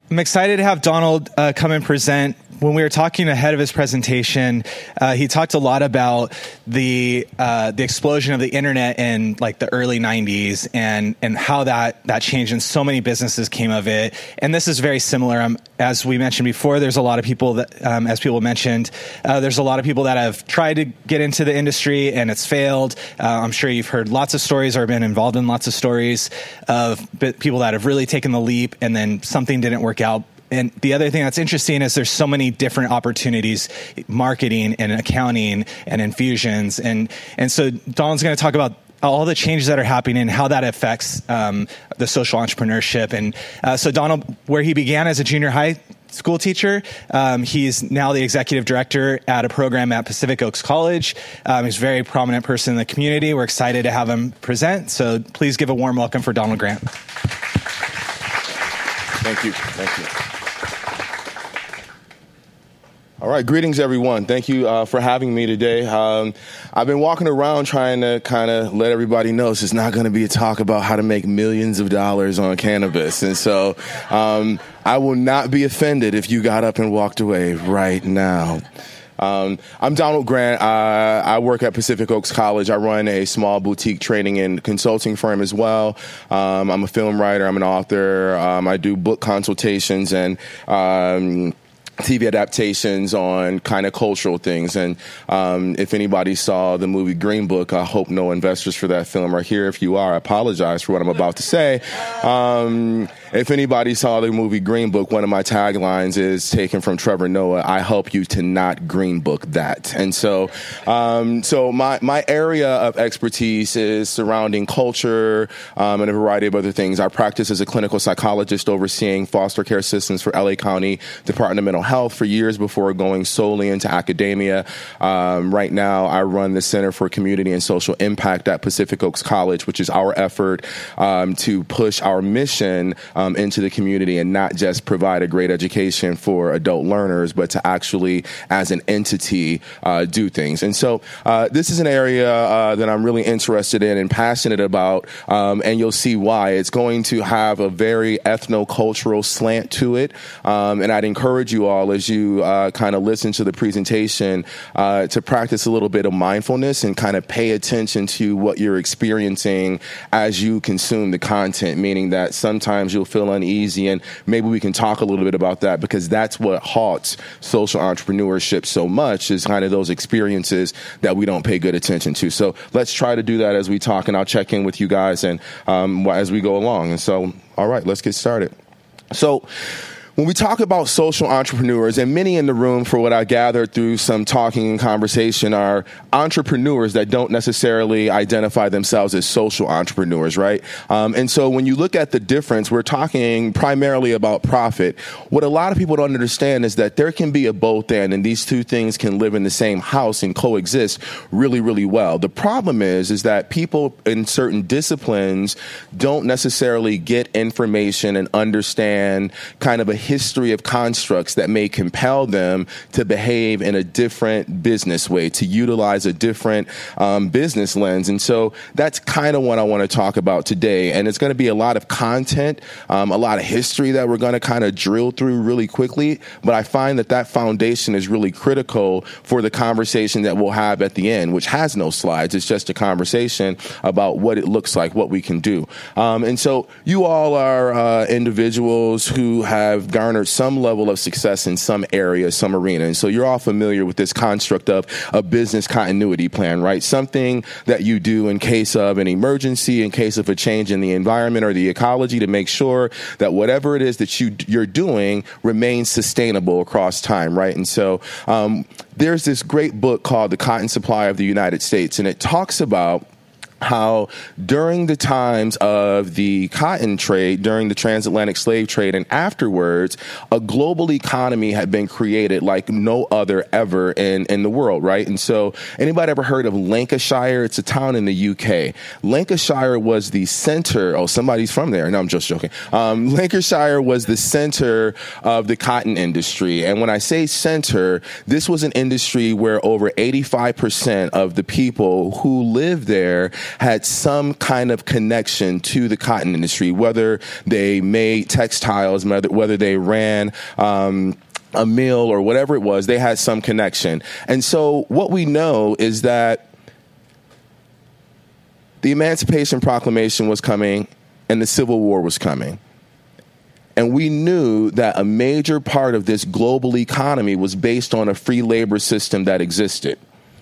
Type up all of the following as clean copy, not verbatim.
I'm excited to have Donald come and present. When we were talking ahead of his presentation, he talked a lot about the explosion of the internet in like the early 90s and how that changed, and so many businesses came of it. And this is very similar. As we mentioned before, there's a lot of people that, as people mentioned, there's a lot of people that have tried to get into the industry and it's failed. I'm sure you've heard lots of stories or been involved in lots of stories of people that have really taken the leap and then something didn't work out. And the other thing that's interesting is there's so many different opportunities, marketing and accounting and infusions. And so Donald's going to talk about all the changes that are happening and how that affects the social entrepreneurship. And so Donald, where he began as a junior high school teacher, he's now the executive director at a program at Pacific Oaks College. He's a very prominent person in the community. We're excited to have him present. So please give a warm welcome for Donald Grant. Thank you. Thank you. All right. Greetings, everyone. Thank you for having me today. I've been walking around trying to kind of let everybody know this is not going to be a talk about how to make millions of dollars on cannabis. And so I will not be offended if you got up and walked away right now. I'm Donald Grant. I work at Pacific Oaks College. I run a small boutique training and consulting firm as well. I'm a film writer. I'm an author. I do book consultations and TV adaptations on kind of cultural things. And if anybody saw the movie Green Book, I hope no investors for that film are here. If you are, I apologize for what I'm about to say. If anybody saw the movie Green Book, one of my taglines is taken from Trevor Noah: I help you to not Green Book that. And so my area of expertise is surrounding culture and a variety of other things. I practice as a clinical psychologist overseeing foster care systems for LA County Department of Mental Health for years before going solely into academia. Right now, I run the Center for Community and Social Impact at Pacific Oaks College, which is our effort to push our mission into the community and not just provide a great education for adult learners, but to actually, as an entity, do things. And so this is an area that I'm really interested in and passionate about, and you'll see why. It's going to have a very ethno-cultural slant to it, and I'd encourage you all, as you kind of listen to the presentation, to practice a little bit of mindfulness and kind of pay attention to what you're experiencing as you consume the content, meaning that sometimes you'll feel uneasy, and maybe we can talk a little bit about that, because that's what halts social entrepreneurship so much, is kind of those experiences that we don't pay good attention to. So let's try to do that as we talk, and I'll check in with you guys and as we go along. And so, all right, let's get started. So when we talk about social entrepreneurs, and many in the room, for what I gathered through some talking and conversation, are entrepreneurs that don't necessarily identify themselves as social entrepreneurs, right? And so when you look at the difference, we're talking primarily about profit. What a lot of people don't understand is that there can be a both and these two things can live in the same house and coexist really, really well. The problem is that people in certain disciplines don't necessarily get information and understand kind of a history of constructs that may compel them to behave in a different business way, to utilize a different business lens. And so that's kind of what I want to talk about today. And it's going to be a lot of content, a lot of history that we're going to kind of drill through really quickly. But I find that foundation is really critical for the conversation that we'll have at the end, which has no slides. It's just a conversation about what it looks like, what we can do. And so you all are individuals who have garnered some level of success in some area, some arena. And so you're all familiar with this construct of a business continuity plan, right? Something that you do in case of an emergency, in case of a change in the environment or the ecology, to make sure that whatever it is that you're doing remains sustainable across time, right? And so there's this great book called The Cotton Supply of the United States, and it talks about how during the times of the cotton trade, during the transatlantic slave trade, and afterwards, a global economy had been created like no other ever in the world, right? And so anybody ever heard of Lancashire? It's a town in the UK. Lancashire was the center. Oh, somebody's from there. No, I'm just joking. Lancashire was the center of the cotton industry. And when I say center, this was an industry where over 85% of the people who lived there had some kind of connection to the cotton industry, whether they made textiles, whether they ran a mill or whatever it was, they had some connection. And so what we know is that the Emancipation Proclamation was coming and the Civil War was coming. And we knew that a major part of this global economy was based on a free labor system that existed.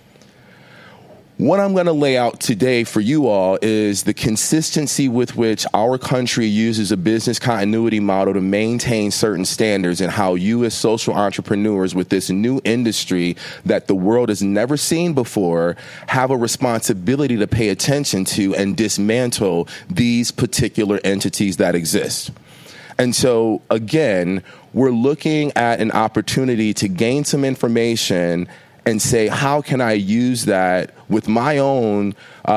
What I'm going to lay out today for you all is the consistency with which our country uses a business continuity model to maintain certain standards, and how you as social entrepreneurs with this new industry that the world has never seen before have a responsibility to pay attention to and dismantle these particular entities that exist. And so, again, we're looking at an opportunity to gain some information and say, how can I use that with my own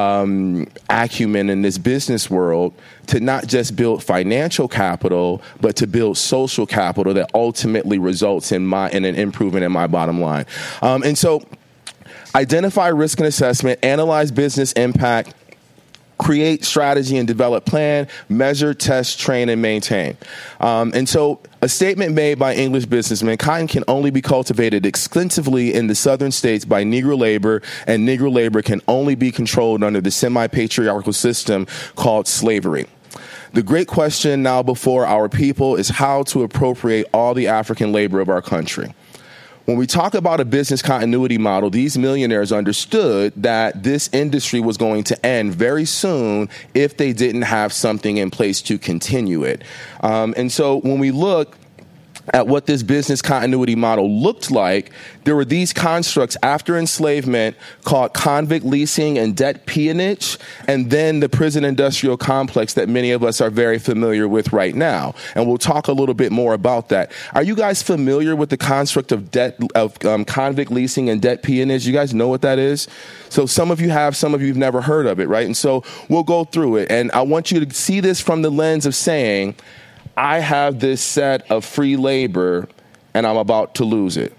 acumen in this business world to not just build financial capital, but to build social capital that ultimately results in an improvement in my bottom line. And so identify risk and assessment, analyze business impact, create strategy and develop plan, measure, test, train, and maintain. And so a statement made by English businessmen: cotton can only be cultivated extensively in the southern states by Negro labor, and Negro labor can only be controlled under the semi-patriarchal system called slavery. The great question now before our people is how to appropriate all the African labor of our country. When we talk about a business continuity model, these millionaires understood that this industry was going to end very soon if they didn't have something in place to continue it. And so when we look at what this business continuity model looked like, there were these constructs after enslavement called convict leasing and debt peonage, and then the prison industrial complex that many of us are very familiar with right now. And we'll talk a little bit more about that. Are you guys familiar with the construct of convict leasing and debt peonage? You guys know what that is? So some of you have, some of you have never heard of it, right? And so we'll go through it. And I want you to see this from the lens of saying, I have this set of free labor and I'm about to lose it.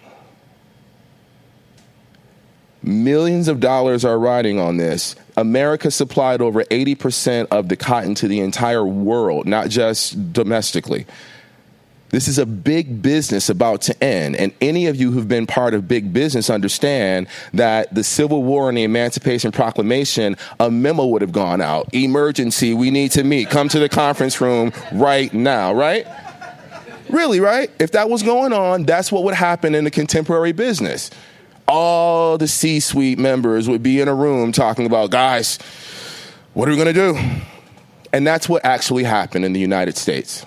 Millions of dollars are riding on this. America supplied over 80% of the cotton to the entire world, not just domestically. This is a big business about to end. And any of you who've been part of big business understand that the Civil War and the Emancipation Proclamation, a memo would have gone out. Emergency, we need to meet. Come to the conference room right now, right? Really, right? If that was going on, that's what would happen in the contemporary business. All the C-suite members would be in a room talking about, guys, what are we going to do? And that's what actually happened in the United States.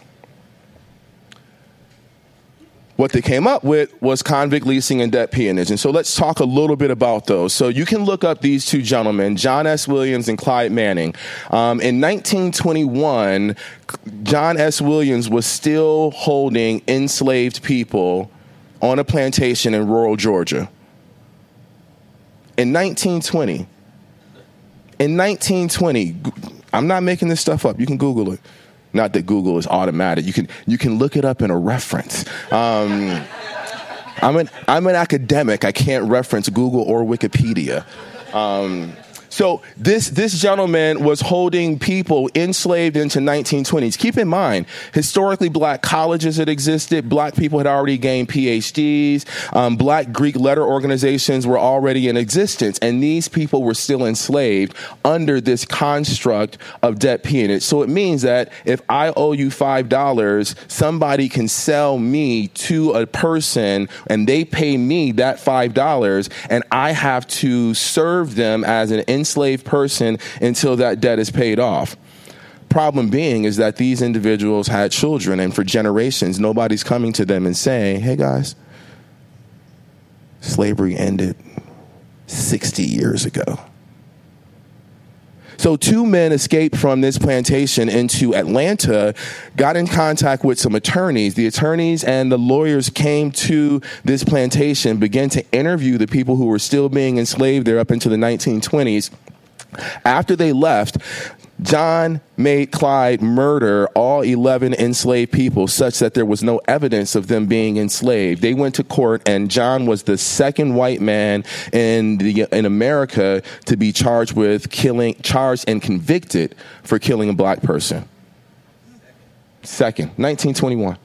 What they came up with was convict leasing and debt peonage. And so let's talk a little bit about those. So you can look up these two gentlemen, John S. Williams and Clyde Manning. In 1921, John S. Williams was still holding enslaved people on a plantation in rural Georgia. In 1920, I'm not making this stuff up. You can Google it. Not that Google is automatic. You can look it up in a reference. I'm an academic. I can't reference Google or Wikipedia. So this gentleman was holding people enslaved into 1920s. Keep in mind, historically black colleges had existed. Black people had already gained PhDs. Black Greek letter organizations were already in existence. And these people were still enslaved under this construct of debt peonage. So it means that if I owe you $5, somebody can sell me to a person and they pay me that $5 and I have to serve them as an enslaved person until that debt is paid off. Problem being is that these individuals had children, and for generations, nobody's coming to them and saying, hey guys, slavery ended 60 years ago. So two men escaped from this plantation into Atlanta, got in contact with some attorneys. The attorneys and the lawyers came to this plantation, began to interview the people who were still being enslaved there up into the 1920s. After they left, John made Clyde murder all 11 enslaved people such that there was no evidence of them being enslaved. They went to court, and John was the second white man in America to be charged and convicted for killing a black person. Second, 1921.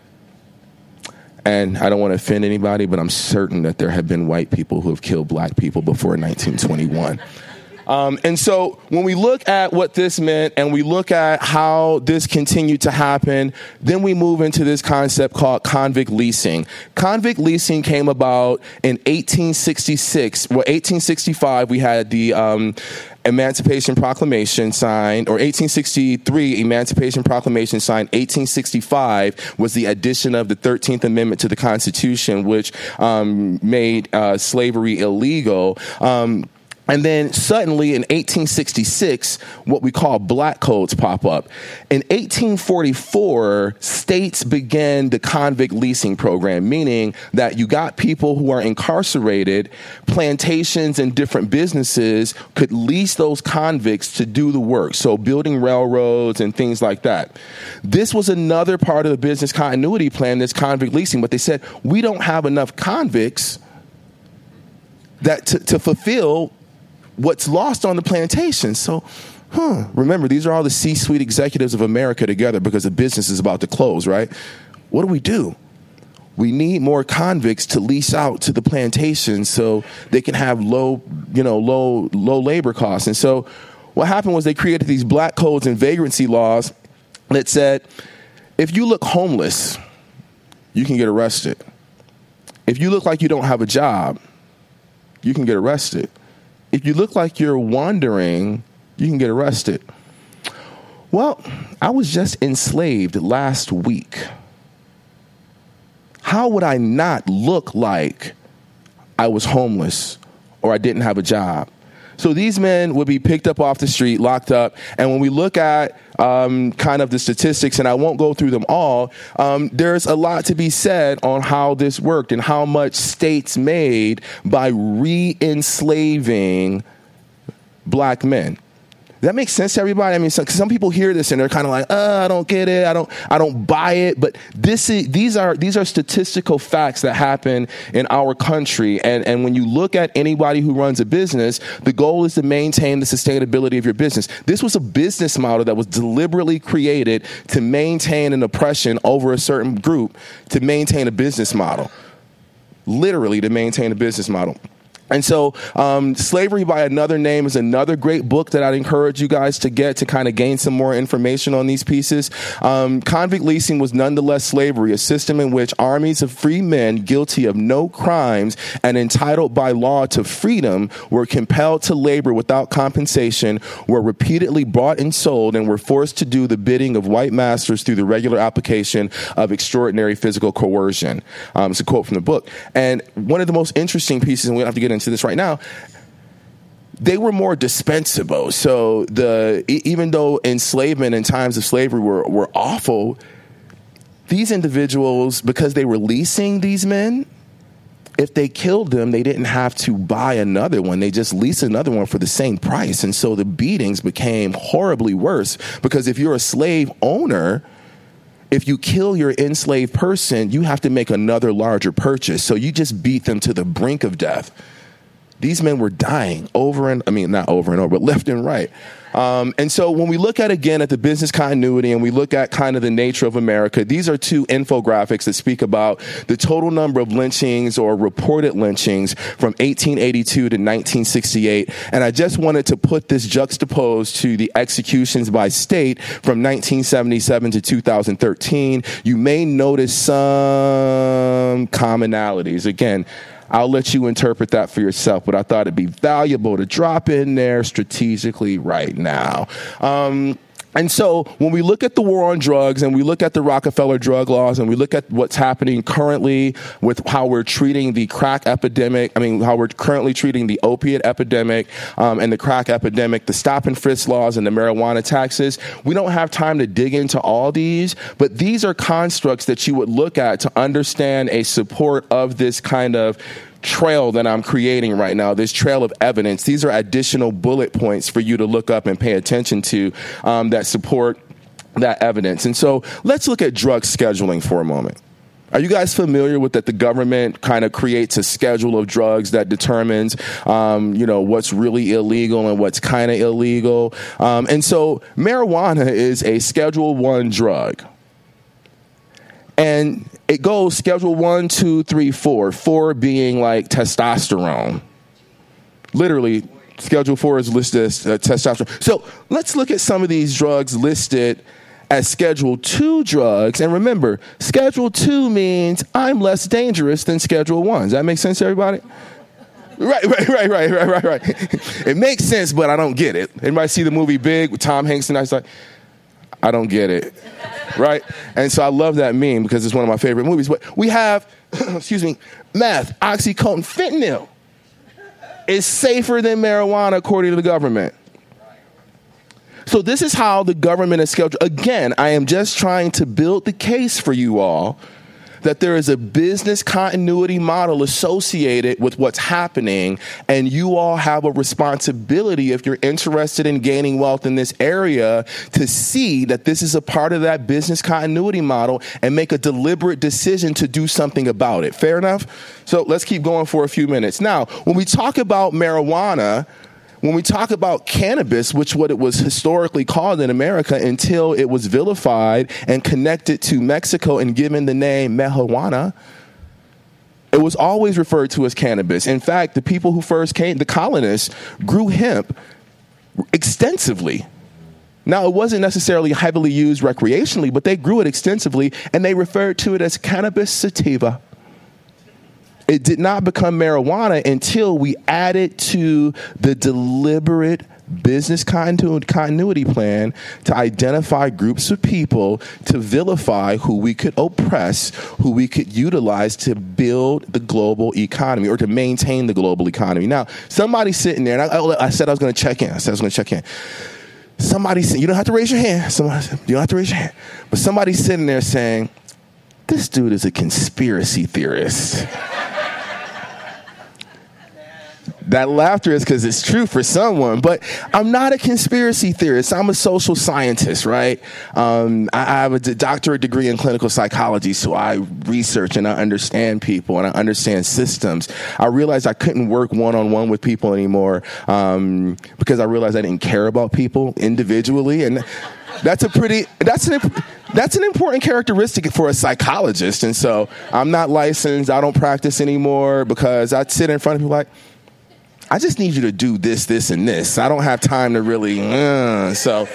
And I don't want to offend anybody, but I'm certain that there have been white people who have killed black people before 1921. And so when we look at what this meant and we look at how this continued to happen, then we move into this concept called convict leasing. Convict leasing came about in 1866. Well, 1865, we had the Emancipation Proclamation signed, or 1863 Emancipation Proclamation signed. 1865 was the addition of the 13th Amendment to the Constitution, which made slavery illegal. And then suddenly in 1866, what we call black codes pop up. In 1844, states began the convict leasing program, meaning that you got people who are incarcerated, plantations and different businesses could lease those convicts to do the work. So building railroads and things like that. This was another part of the business continuity plan, this convict leasing. But they said, we don't have enough convicts that to fulfill what's lost on the plantation. So, remember, these are all the C-suite executives of America together because the business is about to close, right? What do? We need more convicts to lease out to the plantations so they can have low labor costs. And so what happened was they created these black codes and vagrancy laws that said, if you look homeless, you can get arrested. If you look like you don't have a job, you can get arrested. If you look like you're wandering, you can get arrested. Well, I was just enslaved last week. How would I not look like I was homeless or I didn't have a job? So these men would be picked up off the street, locked up. And when we look at kind of the statistics, and I won't go through them all, there's a lot to be said on how this worked and how much states made by re-enslaving black men. Does that make sense to everybody? I mean, some people hear this and they're kind of like, I don't get it. I don't buy it. But these are statistical facts that happen in our country. And when you look at anybody who runs a business, the goal is to maintain the sustainability of your business. This was a business model that was deliberately created to maintain an oppression over a certain group, to maintain a business model, literally to maintain a business model. And so Slavery by Another Name is another great book that I'd encourage you guys to get to kind of gain some more information on these pieces. Convict leasing was nonetheless slavery, a system in which armies of free men guilty of no crimes and entitled by law to freedom were compelled to labor without compensation, were repeatedly bought and sold, and were forced to do the bidding of white masters through the regular application of extraordinary physical coercion. It's a quote from the book. And one of the most interesting pieces, and we don't have to get into this right now, they were more dispensable. So even though enslavement and times of slavery were awful, these individuals, because they were leasing these men, if they killed them, they didn't have to buy another one. They just leased another one for the same price. And so the beatings became horribly worse, because if you're a slave owner, if you kill your enslaved person, you have to make another larger purchase. So you just beat them to the brink of death. These men were dying not over and over, but left and right. And so when we look at the business continuity and we look at kind of the nature of America, these are two infographics that speak about the total number of lynchings or reported lynchings from 1882 to 1968. And I just wanted to put this juxtaposed to the executions by state from 1977 to 2013. You may notice some commonalities. Again, I'll let you interpret that for yourself, but I thought it'd be valuable to drop in there strategically right now. And so when we look at the war on drugs and we look at the Rockefeller drug laws and we look at what's happening currently with how we're treating the crack epidemic, how we're currently treating the opiate epidemic and the crack epidemic, the stop and frisk laws and the marijuana taxes, we don't have time to dig into all these, but these are constructs that you would look at to understand a support of this kind of trail that I'm creating right now, this trail of evidence. These are additional bullet points for you to look up and pay attention to that support that evidence. And so let's look at drug scheduling for a moment. Are you guys familiar with that the government kind of creates a schedule of drugs that determines, what's really illegal and what's kind of illegal? And so marijuana is a Schedule I drug. And it goes Schedule 1, 2, 3, 4. 4 being like testosterone. Literally, Schedule 4 is listed as testosterone. So let's look at some of these drugs listed as Schedule 2 drugs. And remember, Schedule 2 means I'm less dangerous than Schedule 1. Does that make sense to everybody? Right. It makes sense, but I don't get it. Anybody see the movie Big with Tom Hanks? And I was like, I don't get it. Right? And so I love that meme because it's one of my favorite movies. But we have, meth, oxycodone, fentanyl is safer than marijuana according to the government. So this is how the government is scheduled. Again, I am just trying to build the case for you all that there is a business continuity model associated with what's happening, and you all have a responsibility, if you're interested in gaining wealth in this area, to see that this is a part of that business continuity model and make a deliberate decision to do something about it. Fair enough? So let's keep going for a few minutes. Now, when we talk about marijuana, when we talk about cannabis, which what it was historically called in America until it was vilified and connected to Mexico and given the name marijuana, it was always referred to as cannabis. In fact, the people who first came, the colonists, grew hemp extensively. Now, it wasn't necessarily heavily used recreationally, but they grew it extensively, and they referred to it as cannabis sativa. It did not become marijuana until we added to the deliberate business continuity plan to identify groups of people, to vilify who we could oppress, who we could utilize to build the global economy or to maintain the global economy. Now, somebody's sitting there, and I said I was going to check in. Somebody's sitting, you don't have to raise your hand. But somebody's sitting there saying, this dude is a conspiracy theorist. That laughter is because it's true for someone, but I'm not a conspiracy theorist. I'm a social scientist, right? I have a doctorate degree in clinical psychology, so I research and I understand people and I understand systems. I realized I couldn't work one-on-one with people anymore because I realized I didn't care about people individually, and that's an important characteristic for a psychologist. And so I'm not licensed. I don't practice anymore because I sit in front of people like, I just need you to do this, this, and this. I don't have time to really, So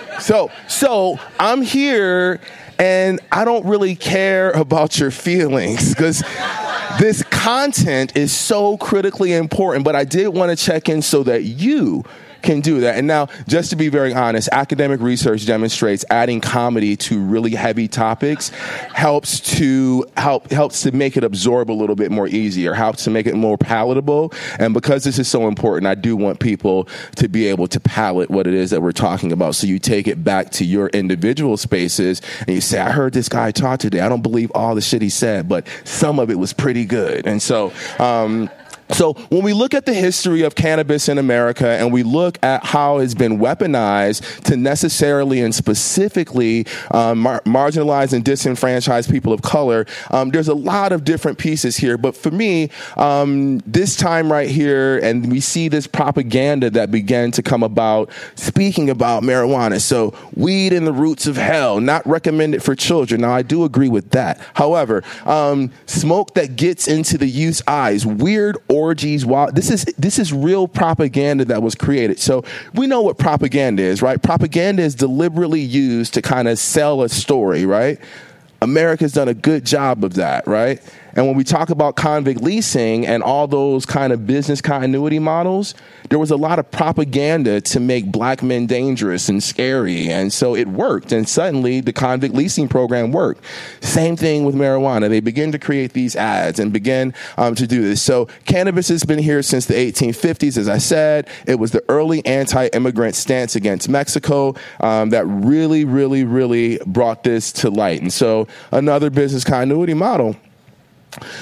I'm here and I don't really care about your feelings because this content is so critically important, but I did want to check in so that you can do that. And now, just to be very honest, academic research demonstrates adding comedy to really heavy topics helps to make it absorb a little bit more easier, helps to make it more palatable. And because this is so important, I do want people to be able to palate what it is that we're talking about. So you take it back to your individual spaces and you say, I heard this guy talk today. I don't believe all the shit he said, but some of it was pretty good. And so, So when we look at the history of cannabis in America and we look at how it's been weaponized to necessarily and specifically marginalize and disenfranchise people of color, there's a lot of different pieces here. But for me, this time right here, and we see this propaganda that began to come about speaking about marijuana. So weed and the roots of hell, not recommended for children. Now, I do agree with that. However, smoke that gets into the youth's eyes, weird orgies. Wow, this is real propaganda that was created. So we know what propaganda is, right? Propaganda is deliberately used to kind of sell a story, right? America's done a good job of that, right? And when we talk about convict leasing and all those kind of business continuity models, there was a lot of propaganda to make black men dangerous and scary. And so it worked. And suddenly the convict leasing program worked. Same thing with marijuana. They begin to create these ads and begin to do this. So cannabis has been here since the 1850s. As I said, it was the early anti-immigrant stance against Mexico that really, really, really brought this to light. And so another business continuity model.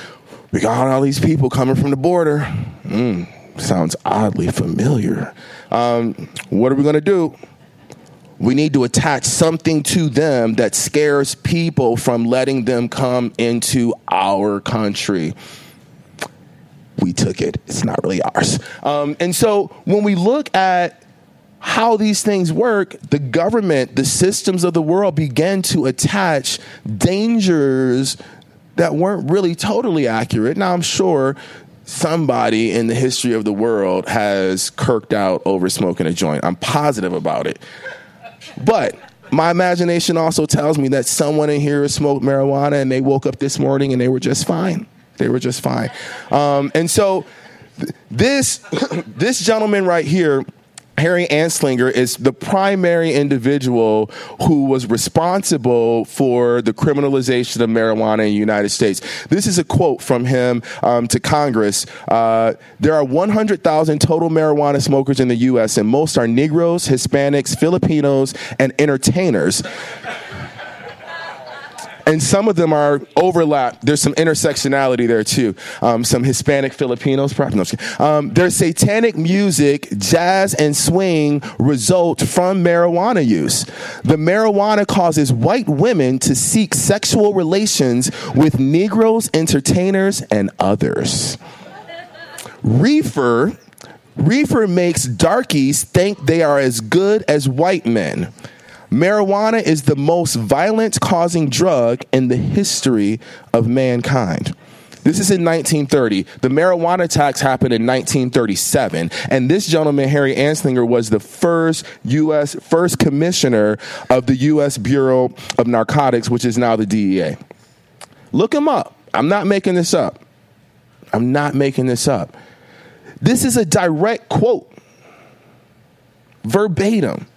We got all these people coming from the border. Sounds oddly familiar. What are we going to do? We need to attach something to them that scares people from letting them come into our country. We took it. It's not really ours. And so when we look at how these things work, the government, the systems of the world began to attach dangers that weren't really totally accurate. Now, I'm sure somebody in the history of the world has kirked out over smoking a joint. I'm positive about it. But my imagination also tells me that someone in here smoked marijuana and they woke up this morning and they were just fine. They were just fine. And so this gentleman right here, Harry Anslinger, is the primary individual who was responsible for the criminalization of marijuana in the United States. This is a quote from him to Congress. There are 100,000 total marijuana smokers in the U.S., and most are Negroes, Hispanics, Filipinos, and entertainers. And some of them are overlap. There's some intersectionality there, too. Some Hispanic Filipinos. Their satanic music, jazz, and swing result from marijuana use. The marijuana causes white women to seek sexual relations with Negroes, entertainers, and others. Reefer makes darkies think they are as good as white men. Marijuana is the most violence-causing drug in the history of mankind. This is in 1930. The marijuana tax happened in 1937. And this gentleman, Harry Anslinger, was the first commissioner of the U.S. Bureau of Narcotics, which is now the DEA. Look him up. I'm not making this up. This is a direct quote. Verbatim.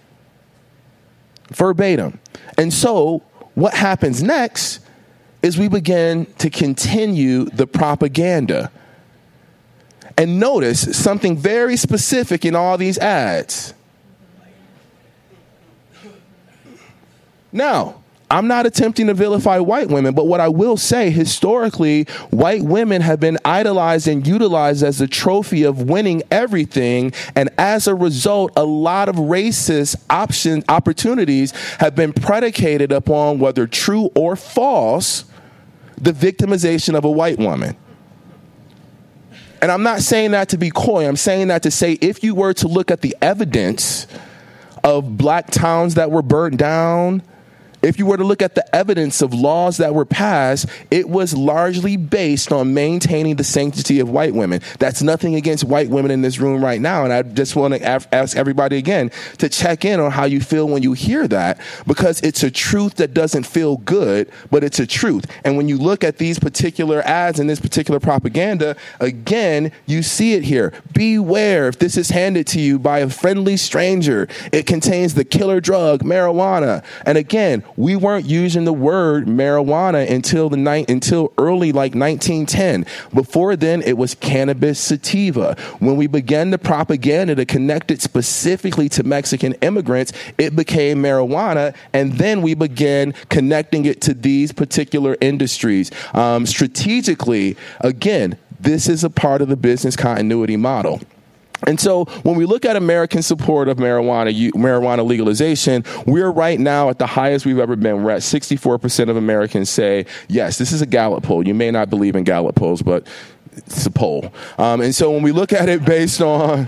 And so what happens next is we begin to continue the propaganda. And notice something very specific in all these ads. Now, I'm not attempting to vilify white women, but what I will say, historically, white women have been idolized and utilized as a trophy of winning everything. And as a result, a lot of racist opportunities have been predicated upon, whether true or false, the victimization of a white woman. And I'm not saying that to be coy. I'm saying that to say, if you were to look at the evidence of black towns that were burnt down, if you were to look at the evidence of laws that were passed, it was largely based on maintaining the sanctity of white women. That's nothing against white women in this room right now. And I just want to ask everybody again to check in on how you feel when you hear that, because it's a truth that doesn't feel good, but it's a truth. And when you look at these particular ads and this particular propaganda, again, you see it here. Beware if this is handed to you by a friendly stranger. It contains the killer drug, marijuana. And again, we weren't using the word marijuana until early 1910. Before then, it was cannabis sativa. When we began the propaganda to connect it specifically to Mexican immigrants, it became marijuana, and then we began connecting it to these particular industries. Strategically, again, this is a part of the business continuity model. And so when we look at American support of marijuana legalization, we're right now at the highest we've ever been. We're at 64% of Americans say, yes, this is a Gallup poll. You may not believe in Gallup polls, but it's a poll. And so when we look at it based on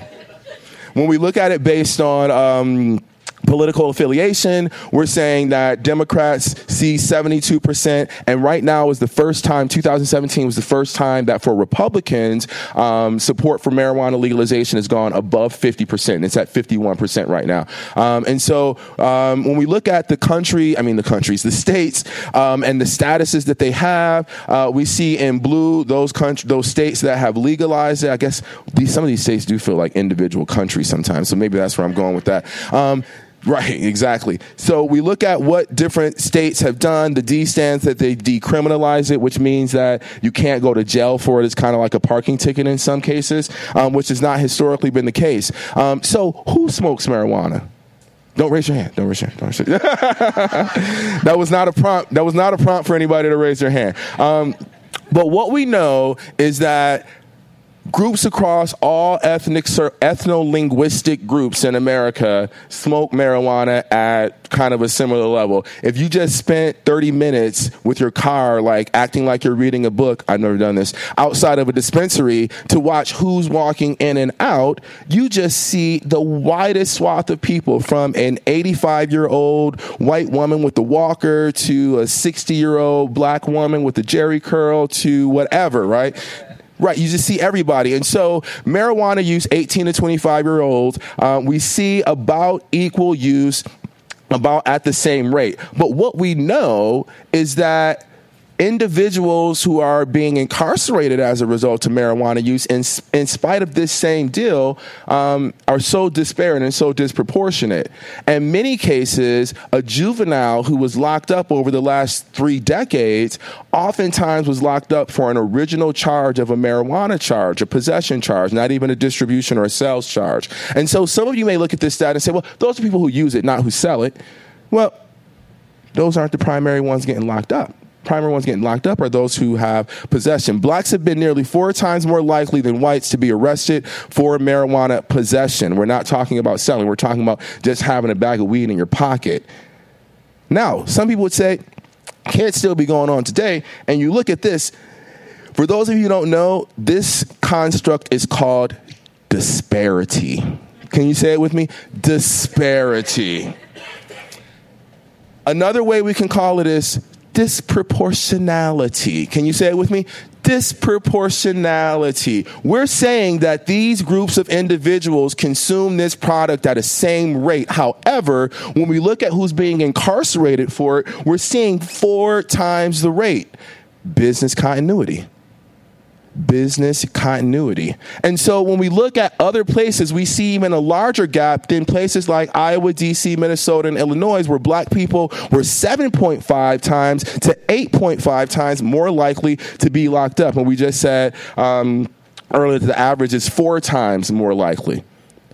political affiliation, we're saying that Democrats see 72%, and right now is the first time, 2017 was the first time that for Republicans, support for marijuana legalization has gone above 50%. It's at 51% right now. And so when we look at the states, and the statuses that they have, we see in blue those states that have legalized it. I guess some of these states do feel like individual countries sometimes, so maybe that's where I'm going with that. Right, exactly. So we look at what different states have done. The D stands that they decriminalize it, which means that you can't go to jail for it. It's kind of like a parking ticket in some cases, which has not historically been the case. So who smokes marijuana? Don't raise your hand. That was not a prompt. That was not a prompt for anybody to raise their hand. But what we know is that groups across all ethno-linguistic groups in America smoke marijuana at kind of a similar level. If you just spent 30 minutes with your car, like acting like you're reading a book, I've never done this, outside of a dispensary to watch who's walking in and out, you just see the widest swath of people, from an 85-year-old white woman with a walker to a 60-year-old black woman with a jerry curl to whatever, right? Right, you just see everybody. And so marijuana use, 18 to 25-year-olds, we see about equal use, about at the same rate. But what we know is that individuals who are being incarcerated as a result of marijuana use, in spite of this same deal, are so disparate and so disproportionate. In many cases, a juvenile who was locked up over the last 3 decades oftentimes was locked up for an original charge of a marijuana charge, a possession charge, not even a distribution or a sales charge. And so some of you may look at this stat and say, well, those are people who use it, not who sell it. Well, those aren't the primary ones getting locked up. Primary ones getting locked up are those who have possession. Blacks have been nearly 4 times more likely than whites to be arrested for marijuana possession. We're not talking about selling. We're talking about just having a bag of weed in your pocket. Now, some people would say, can it still be going on today? And you look at this. For those of you who don't know, this construct is called disparity. Can you say it with me? Disparity. Another way we can call it is disproportionality. Can you say it with me? Disproportionality. We're saying that these groups of individuals consume this product at the same rate. However, when we look at who's being incarcerated for it, we're seeing 4 times the rate. Business continuity. Business continuity. And so when we look at other places, we see even a larger gap than places like Iowa, D.C., Minnesota, and Illinois, where black people were 7.5 times to 8.5 times more likely to be locked up. And we just said earlier that the average is 4 times more likely.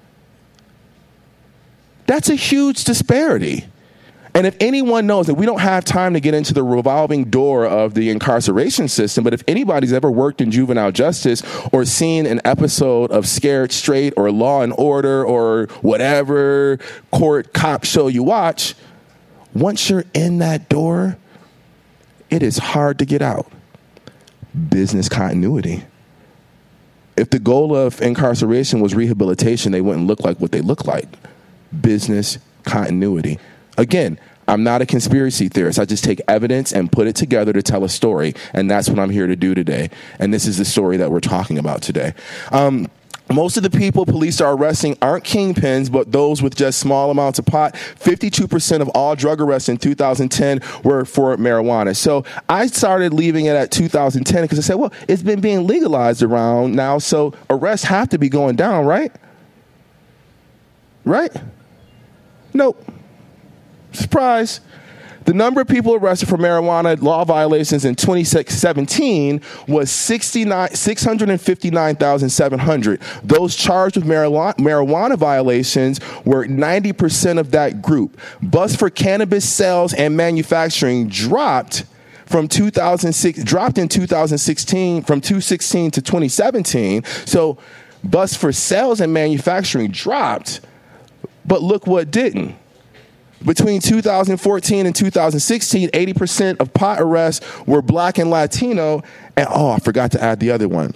That's a huge disparity. And if anyone knows that we don't have time to get into the revolving door of the incarceration system, but if anybody's ever worked in juvenile justice or seen an episode of Scared Straight or Law and Order or whatever court cop show you watch, once you're in that door, it is hard to get out. Business continuity. If the goal of incarceration was rehabilitation, they wouldn't look like what they look like. Business continuity. Again, I'm not a conspiracy theorist. I just take evidence and put it together to tell a story. And that's what I'm here to do today. And this is the story that we're talking about today. Most of the people police are arresting aren't kingpins, but those with just small amounts of pot. 52% of all drug arrests in 2010 were for marijuana. So I started leaving it at 2010 because I said, well, it's been being legalized around now, so arrests have to be going down, right? Right? Nope. Surprise. The number of people arrested for marijuana law violations in 2017 was 659,700. Those charged with marijuana violations were 90% of that group. Busts for cannabis sales and manufacturing dropped in 2016 from 216 to 2017. So busts for sales and manufacturing dropped, but look what didn't. Between 2014 and 2016, 80% of pot arrests were black and Latino. And, I forgot to add the other one.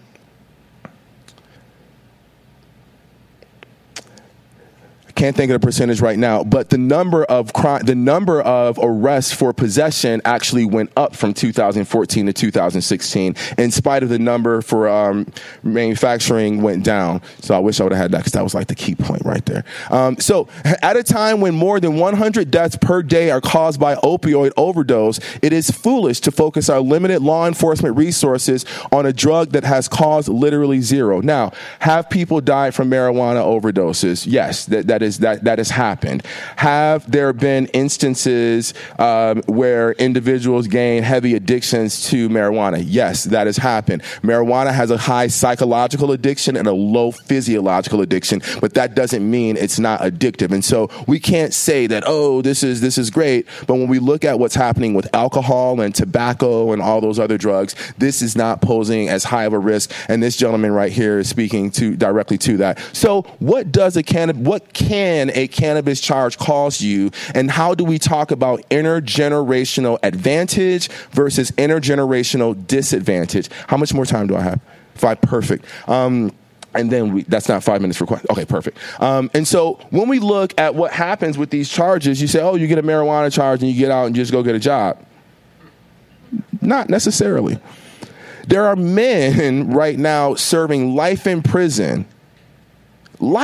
Can't think of the percentage right now, but the number of arrests for possession actually went up from 2014 to 2016, in spite of the number for manufacturing went down. So I wish I would have had that, because that was like the key point right there. So at a time when more than 100 deaths per day are caused by opioid overdose, it is foolish to focus our limited law enforcement resources on a drug that has caused literally zero. Now, have people died from marijuana overdoses? Yes, that is instances that has happened? Have there been instances where individuals gain heavy addictions to marijuana? Yes, that has happened. Marijuana has a high psychological addiction and a low physiological addiction, but that doesn't mean it's not addictive. And so we can't say that, oh, this is great. But when we look at what's happening with alcohol and tobacco and all those other drugs, this is not posing as high of a risk. And this gentleman right here is speaking directly to that. So what can a cannabis charge cost you? And how do we talk about intergenerational advantage versus intergenerational disadvantage? How much more time do I have? 5. Perfect. And then that's not 5 minutes for questions. Okay, perfect. And so when we look at what happens with these charges, you say, oh, you get a marijuana charge and you get out and just go get a job. Not necessarily. There are men right now serving life in prison for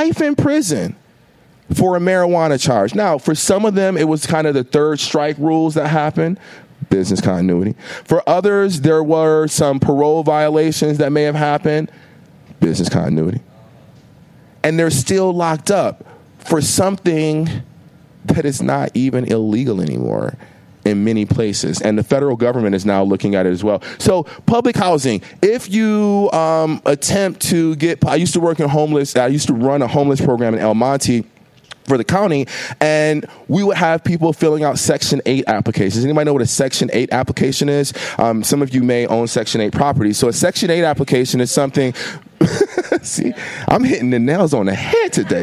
a marijuana charge. Now, for some of them, it was kind of the third strike rules that happened. Business continuity. For others, there were some parole violations that may have happened. Business continuity. And they're still locked up for something that is not even illegal anymore in many places. And the federal government is now looking at it as well. So public housing, if you attempt to I used to run a homeless program in El Monte for the county, and we would have people filling out Section 8 applications. Anybody know what a Section 8 application is? Some of you may own Section 8 properties. So a Section 8 application is something... See, I'm hitting the nails on the head today.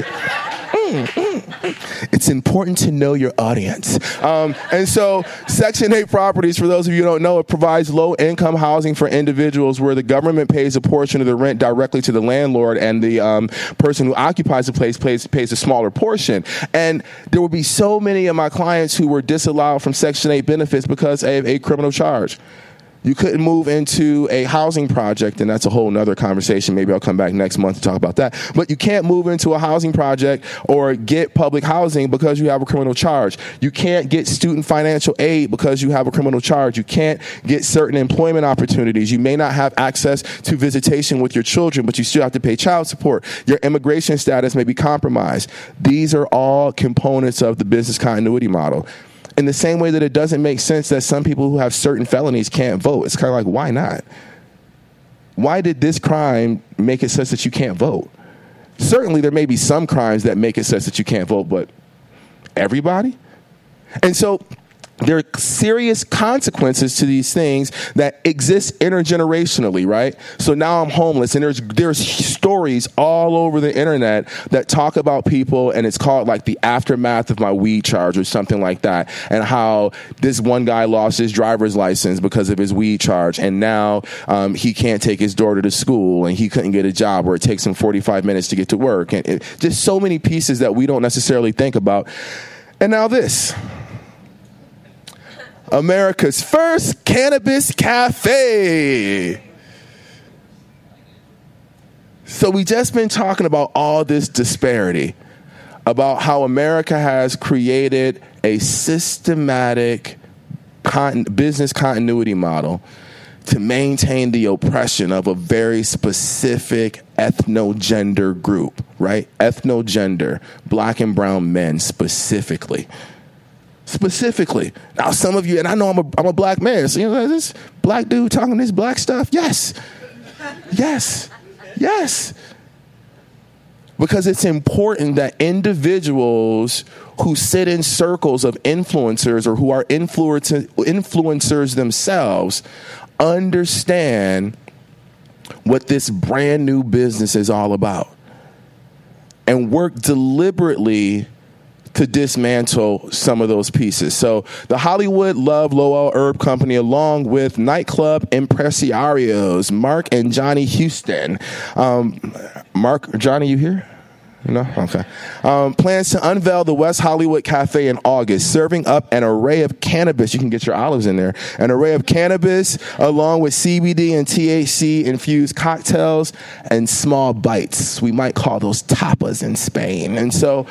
It's important to know your audience. And so Section 8 properties, for those of you who don't know, it provides low-income housing for individuals where the government pays a portion of the rent directly to the landlord, and the person who occupies the place pays a smaller portion. And there will be so many of my clients who were disallowed from Section 8 benefits because of a criminal charge. You couldn't move into a housing project, and that's a whole nother conversation. Maybe I'll come back next month to talk about that. But you can't move into a housing project or get public housing because you have a criminal charge. You can't get student financial aid because you have a criminal charge. You can't get certain employment opportunities. You may not have access to visitation with your children, but you still have to pay child support. Your immigration status may be compromised. These are all components of the business continuity model. In the same way that it doesn't make sense that some people who have certain felonies can't vote. It's kind of like, why not? Why did this crime make it such that you can't vote? Certainly there may be some crimes that make it such that you can't vote, but everybody? And so there are serious consequences to these things that exist intergenerationally, right? So now I'm homeless, and there's stories all over the internet that talk about people, and it's called like the aftermath of my weed charge or something like that, and how this one guy lost his driver's license because of his weed charge, and now he can't take his daughter to school, and he couldn't get a job, or it takes him 45 minutes to get to work, and just so many pieces that we don't necessarily think about. And now this. America's first cannabis cafe. So we just been talking about all this disparity, about how America has created a systematic business continuity model to maintain the oppression of a very specific ethno-gender group, right? Ethno-gender, black and brown men specifically. Now, some of you, and I know I'm a black man, so you know, this black dude talking this black stuff. Yes. Because it's important that individuals who sit in circles of influencers or who are influencers themselves understand what this brand new business is all about and work deliberately to dismantle some of those pieces. So the Hollywood Love Lowell Herb Company, along with nightclub impresarios Mark and Johnny Houston. Mark, Johnny, you here? No? Okay. Plans to unveil the West Hollywood Cafe in August, serving up an array of cannabis. You can get your olives in there. An array of cannabis along with CBD and THC infused cocktails and small bites. We might call those tapas in Spain. And so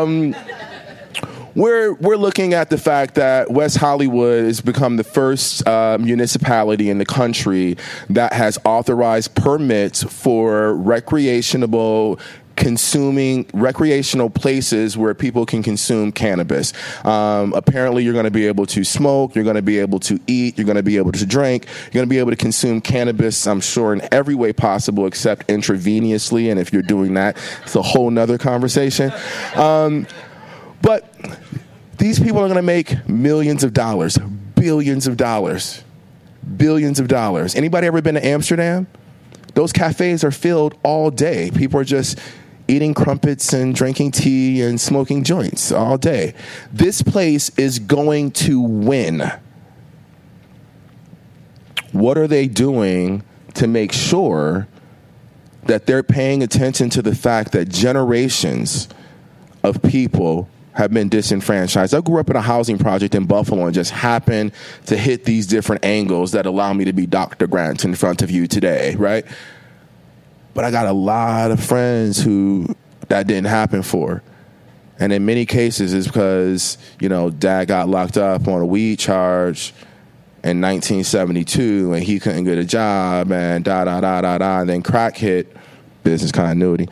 we're looking at the fact that West Hollywood has become the first municipality in the country that has authorized permits for recreational consuming recreational places where people can consume cannabis. Apparently, you're going to be able to smoke, you're going to be able to eat, you're going to be able to drink, you're going to be able to consume cannabis, I'm sure, in every way possible except intravenously. And if you're doing that, it's a whole nother conversation. But these people are going to make millions of dollars, billions of dollars, billions of dollars. Anybody ever been to Amsterdam? Those cafes are filled all day. People are just eating crumpets and drinking tea and smoking joints all day. This place is going to win. What are they doing to make sure that they're paying attention to the fact that generations of people have been disenfranchised? I grew up in a housing project in Buffalo and just happened to hit these different angles that allow me to be Dr. Grant in front of you today, right? But I got a lot of friends who that didn't happen for. And in many cases, it's because, dad got locked up on a weed charge in 1972 and he couldn't get a job and and then crack hit, business continuity.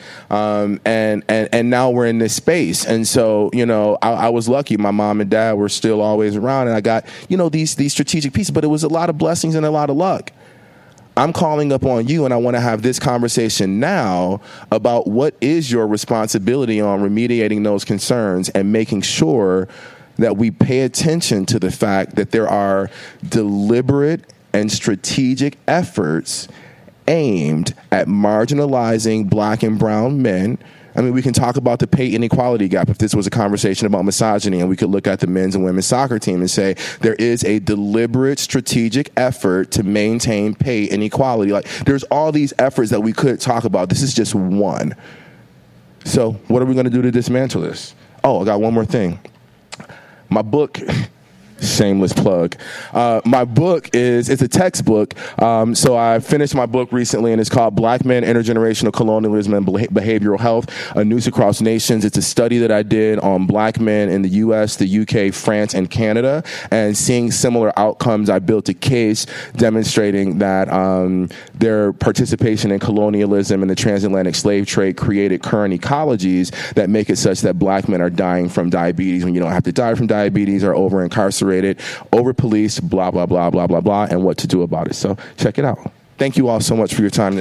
And now we're in this space. And so, I was lucky. My mom and dad were still always around and I got, these strategic pieces, but it was a lot of blessings and a lot of luck. I'm calling up on you, and I want to have this conversation now about what is your responsibility on remediating those concerns and making sure that we pay attention to the fact that there are deliberate and strategic efforts aimed at marginalizing black and brown men. I mean, we can talk about the pay inequality gap if this was a conversation about misogyny, and we could look at the men's and women's soccer team and say there is a deliberate strategic effort to maintain pay inequality. Like, there's all these efforts that we could talk about. This is just one. So what are we going to do to dismantle this? Oh, I got one more thing. My book... Shameless plug. My book it's a textbook. So I finished my book recently, and it's called Black Men, Intergenerational Colonialism and Behavioral Health, A Noose Across Nations. It's a study that I did on black men in the U.S., the U.K., France, and Canada, and seeing similar outcomes. I built a case demonstrating that their participation in colonialism and the transatlantic slave trade created current ecologies that make it such that black men are dying from diabetes when you don't have to die from diabetes, or over-incarcerated, over-policed, blah, blah, blah, blah, blah, blah, and what to do about it. So check it out. Thank you all so much for your time.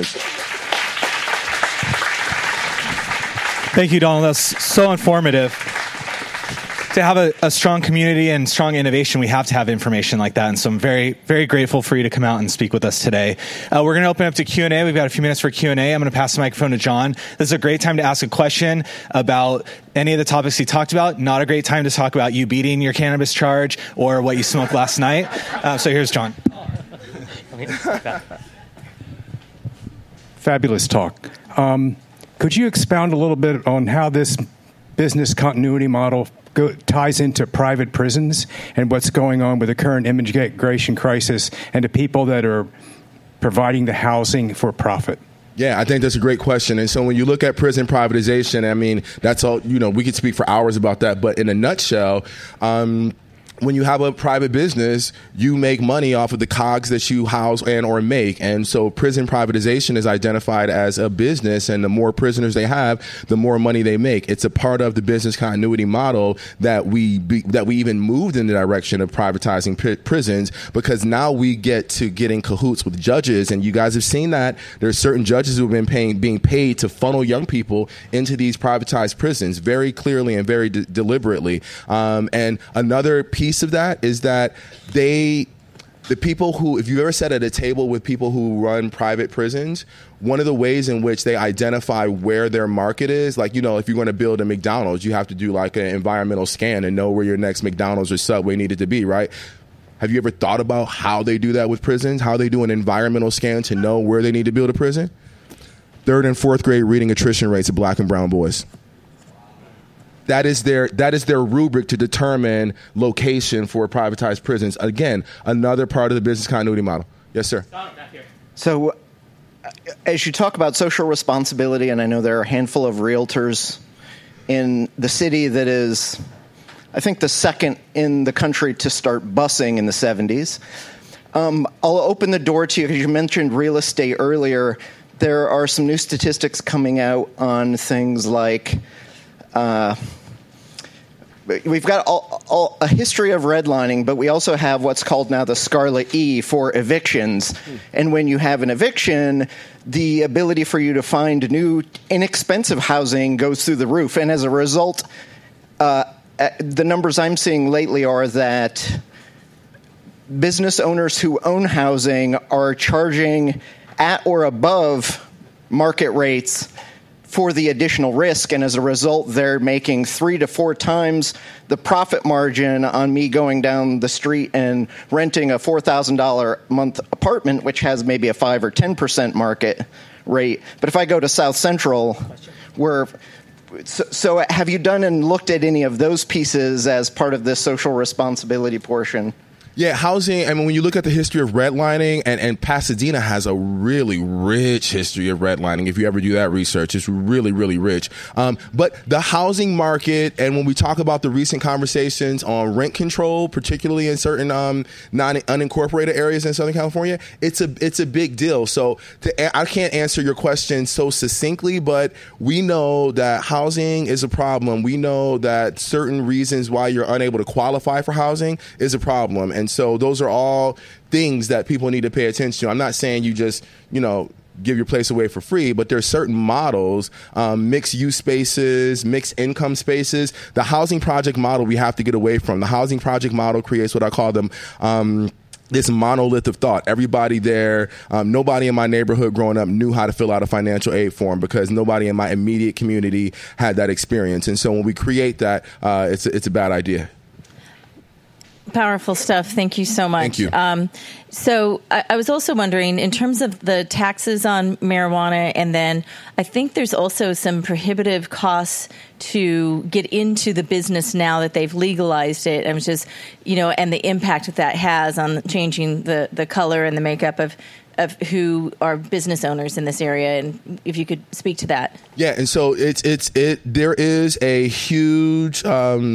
Thank you, Donald. That's so informative. To have a strong community and strong innovation, we have to have information like that. And so I'm very, very grateful for you to come out and speak with us today. We're going to open up to Q&A. We've got a few minutes for Q&A. I'm going to pass the microphone to John. This is a great time to ask a question about any of the topics he talked about. Not a great time to talk about you beating your cannabis charge or what you smoked last night. So here's John. Fabulous talk. Could you expound a little bit on how this business continuity model ties into private prisons and what's going on with the current immigration crisis and the people that are providing the housing for profit? Yeah, I think that's a great question. And so when you look at prison privatization, I mean, that's all, we could speak for hours about that. But in a nutshell, when you have a private business, you make money off of the cogs that you house and or make. And so prison privatization is identified as a business, and the more prisoners they have, the more money they make. It's a part of the business continuity model that we even moved in the direction of privatizing prisons, because now we get in cahoots with judges. And you guys have seen that there's certain judges who have been being paid to funnel young people into these privatized prisons very clearly and very deliberately. And another piece of that is that the people who, if you've ever sat at a table with people who run private prisons, one of the ways in which they identify where their market is, like, if you're going to build a McDonald's, you have to do like an environmental scan and know where your next McDonald's or Subway needed to be, right? Have you ever thought about how they do that with prisons, how they do an environmental scan to know where they need to build a prison? 3rd and 4th grade reading attrition rates of black and brown boys. That is their rubric to determine location for privatized prisons. Again, another part of the business continuity model. Yes, sir. So as you talk about social responsibility, and I know there are a handful of realtors in the city that is, I think, the second in the country to start busing in the 70s. I'll open the door to you because you mentioned real estate earlier. there are some new statistics coming out on things like we've got a history of redlining, but we also have what's called now the Scarlet E for evictions. And when you have an eviction, the ability for you to find new, inexpensive housing goes through the roof. And as a result, the numbers I'm seeing lately are that business owners who own housing are charging at or above market rates for the additional risk, and as a result, they're making 3 to 4 times the profit margin on me going down the street and renting a $4,000 a month apartment, which has maybe a 5 or 10% market rate. But if I go to South Central, so have you done and looked at any of those pieces as part of this social responsibility portion? Yeah, housing, I mean, when you look at the history of redlining, and Pasadena has a really rich history of redlining. If you ever do that research, it's really, really rich. But the housing market, and when we talk about the recent conversations on rent control, particularly in certain unincorporated areas in Southern California, it's a big deal. So I can't answer your question so succinctly, but we know that housing is a problem. We know that certain reasons why you're unable to qualify for housing is a problem. And so those are all things that people need to pay attention to. I'm not saying you just, give your place away for free, but there's certain models, mixed use spaces, mixed income spaces. The housing project model we have to get away from. The housing project model creates what I call them, this monolith of thought. Everybody there, nobody in my neighborhood growing up knew how to fill out a financial aid form because nobody in my immediate community had that experience. And so when we create that, it's a bad idea. Powerful stuff. Thank you so much. Thank you. So I was also wondering, in terms of the taxes on marijuana, and then I think there's also some prohibitive costs to get into the business now that they've legalized it. And just, and the impact that has on changing the color and the makeup of who are business owners in this area, and if you could speak to that. Yeah, and so there is a huge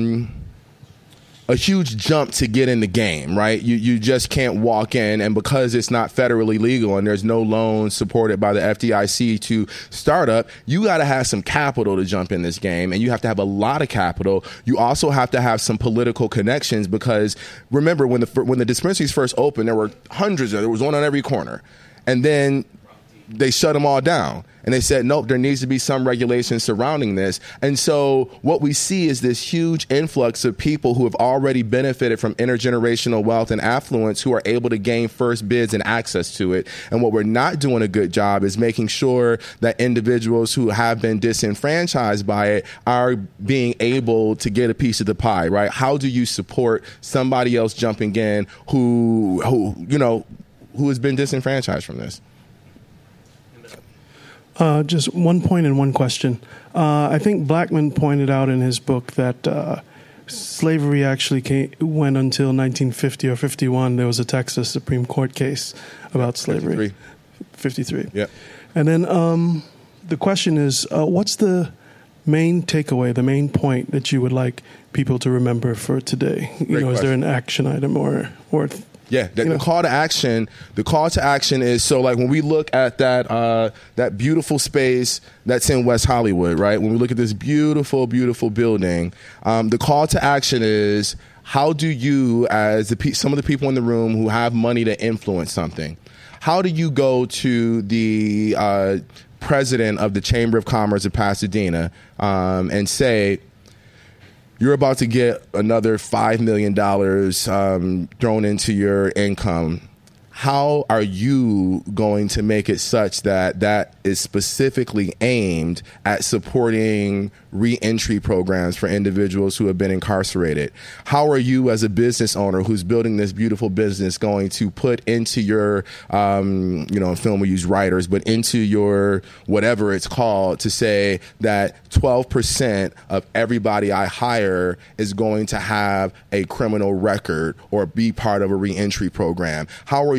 jump to get in the game, right? You just can't walk in, and because it's not federally legal and there's no loans supported by the FDIC to start up, you got to have some capital to jump in this game, and you have to have a lot of capital. You also have to have some political connections, because remember when the dispensaries first opened, there were hundreds there was one on every corner, and then they shut them all down. And they said, nope, there needs to be some regulation surrounding this. And so what we see is this huge influx of people who have already benefited from intergenerational wealth and affluence who are able to gain first bids and access to it. And what we're not doing a good job is making sure that individuals who have been disenfranchised by it are being able to get a piece of the pie, right? How do you support somebody else jumping in who has been disenfranchised from this? Just one point and one question. I think Blackman pointed out in his book that slavery actually went until 1950 or 51. There was a Texas Supreme Court case about slavery. 53. Yeah. And then the question is, what's the main takeaway, the main point that you would like people to remember for today? Is there an action item or yeah, the call to action. The call to action is, so like when we look at that beautiful space that's in West Hollywood, right? When we look at this beautiful, beautiful building, the call to action is, how do you, as some of the people in the room who have money to influence something, how do you go to the president of the Chamber of Commerce of Pasadena and say, you're about to get another $5 million thrown into your income. How are you going to make it such that is specifically aimed at supporting reentry programs for individuals who have been incarcerated? How are you, as a business owner who's building this beautiful business, going to put into your, in film we use writers, but into your whatever it's called, to say that 12% of everybody I hire is going to have a criminal record or be part of a reentry program? How are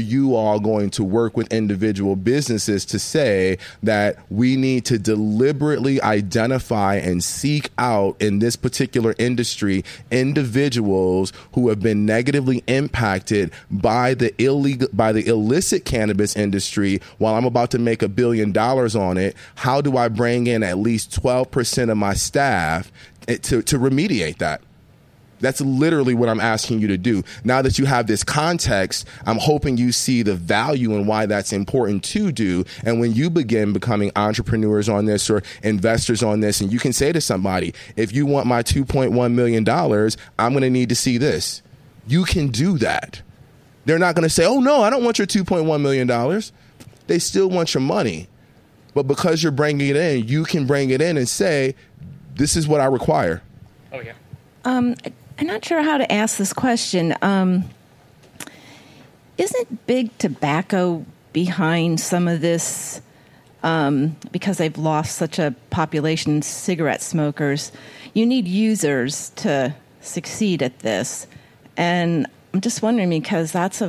you all going to work with individual businesses to say that we need to deliberately identify and seek out in this particular industry individuals who have been negatively impacted by the illicit cannabis industry while I'm about to make $1 billion on it? How do I bring in at least 12% of my staff to remediate that? That's literally what I'm asking you to do. Now that you have this context, I'm hoping you see the value and why that's important to do. And when you begin becoming entrepreneurs on this or investors on this, and you can say to somebody, if you want my $2.1 million, I'm going to need to see this. You can do that. They're not going to say, oh, no, I don't want your $2.1 million. They still want your money. But because you're bringing it in, you can bring it in and say, this is what I require. Oh, yeah. I'm not sure how to ask this question. Isn't big tobacco behind some of this because they've lost such a population of cigarette smokers? You need users to succeed at this. And I'm just wondering, because that's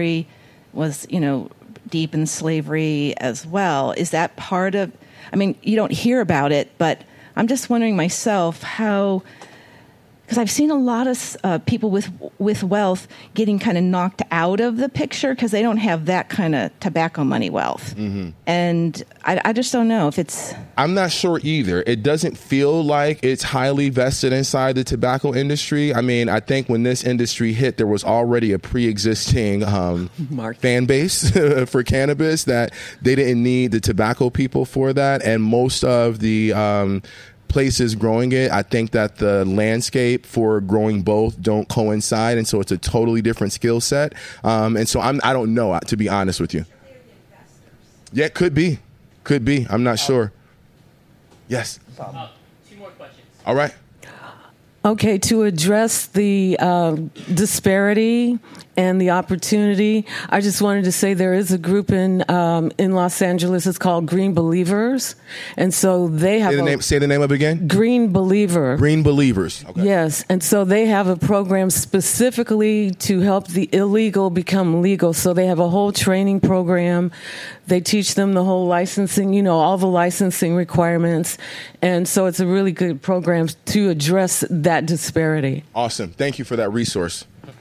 deep in slavery as well. Is that part of, you don't hear about it, but I'm just wondering myself how, because I've seen a lot of people with wealth getting kind of knocked out of the picture because they don't have that kind of tobacco money wealth. Mm-hmm. And I just don't know if it's... I'm not sure either. It doesn't feel like it's highly vested inside the tobacco industry. I think when this industry hit, there was already a pre-existing fan base for cannabis that they didn't need the tobacco people for that. And most of the... places growing it, I think that the landscape for growing both don't coincide, and so it's a totally different skill set. And so I don't know, to be honest with you. Yeah, could be. I'm not sure. Yes. 2 more questions. All right. Okay, to address the disparity and the opportunity, I just wanted to say there is a group in Los Angeles. It's called Green Believers, and so they have say the name of it again. Green Believer. Green Believers. Okay. Yes, and so they have a program specifically to help the illegal become legal. So they have a whole training program. They teach them the whole licensing, all the licensing requirements, and so it's a really good program to address that disparity. Awesome. Thank you for that resource.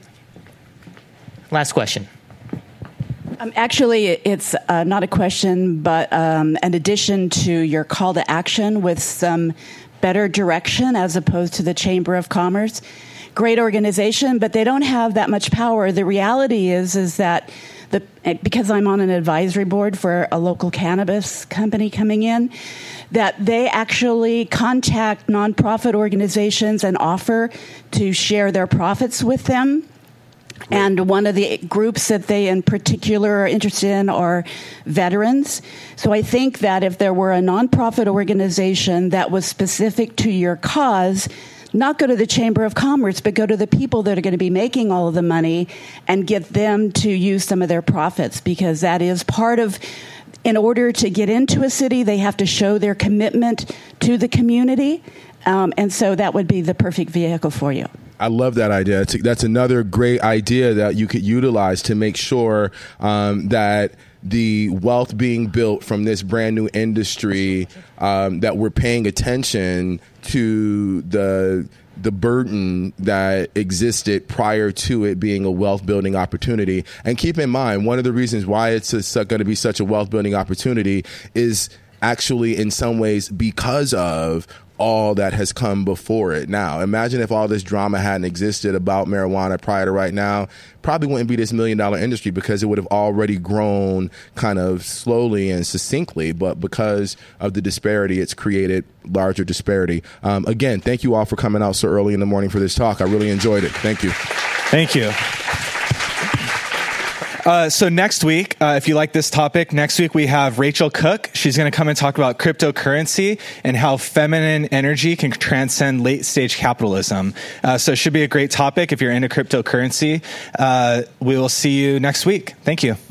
Last question. Actually, it's not a question, but an addition to your call to action with some better direction as opposed to the Chamber of Commerce. Great organization, but they don't have that much power. The reality is that because I'm on an advisory board for a local cannabis company coming in, that they actually contact nonprofit organizations and offer to share their profits with them. And one of the groups that they in particular are interested in are veterans. So I think that if there were a nonprofit organization that was specific to your cause, not go to the Chamber of Commerce, but go to the people that are going to be making all of the money and get them to use some of their profits, because that is part of, in order to get into a city, they have to show their commitment to the community. And so that would be the perfect vehicle for you. I love that idea. That's another great idea that you could utilize to make sure that the wealth being built from this brand new industry, that we're paying attention to the burden that existed prior to it being a wealth building opportunity. And keep in mind, one of the reasons why it's going to be such a wealth building opportunity is actually in some ways because of all that has come before it. Now, imagine if all this drama hadn't existed about marijuana prior to right now, probably wouldn't be this $1 million industry, because it would have already grown kind of slowly and succinctly. But because of the disparity, it's created larger disparity. Again, thank you all for coming out so early in the morning for this talk. I really enjoyed it. Thank you. Thank you. So next week, if you like this topic, next week we have Rachel Cook. She's going to come and talk about cryptocurrency and how feminine energy can transcend late-stage capitalism. So it should be a great topic if you're into cryptocurrency. We will see you next week. Thank you.